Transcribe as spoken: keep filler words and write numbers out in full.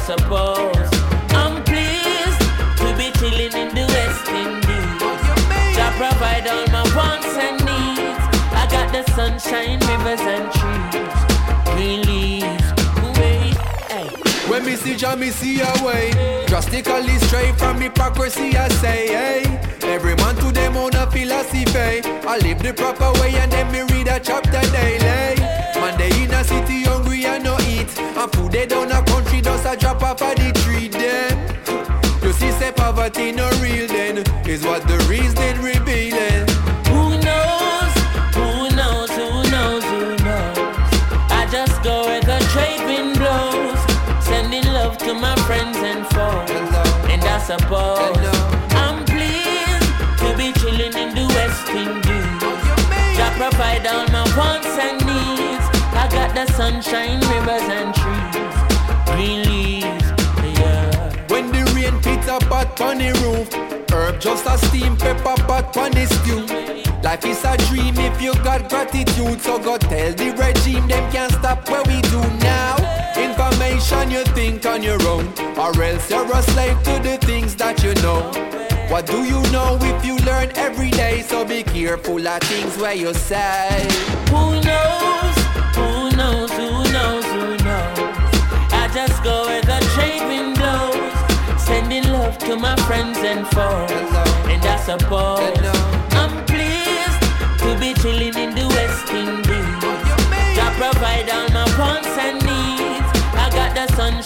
suppose I'm pleased to be chilling in the West Indies. Jah provide all my wants and needs. I got the sunshine, rivers and trees, green leaves. Wait, hey. When me see Jah, me see a way. Drastically straight from hypocrisy, I say, hey. Every man to them own a philosophy. I live the proper way and then me read a chapter daily. Man, they in a city hungry and no eat. And food they down a country does a drop off of the tree then. You see say poverty no real then, is what the reason revealing. Who knows, who knows, who knows, who knows. I just go where the trade wind blows. Sending love to my friends and foes. Hello. And I suppose Hello. I'm pleased to be chilling in the West Indies. Jah provide all my wants and needs. I got the sunshine, rivers and trees, green leaves, yeah. When the rain pits a pot on the roof, herb just a steam pepper pot on the stew. Life is a dream if you got gratitude. So go tell the regime them can't stop what we do now. Information you think on your own, or else you're a slave to the things that you know. What do you know if you learn every day? So be careful of things where you say. Who knows, who knows, who knows, who knows. I just go where the trade wind blows. Sending love to my friends and foes. Hello. And I suppose Hello. I'm pleased to be chilling in the West Indies. Jah provide all my wants and needs. I got the sunshine.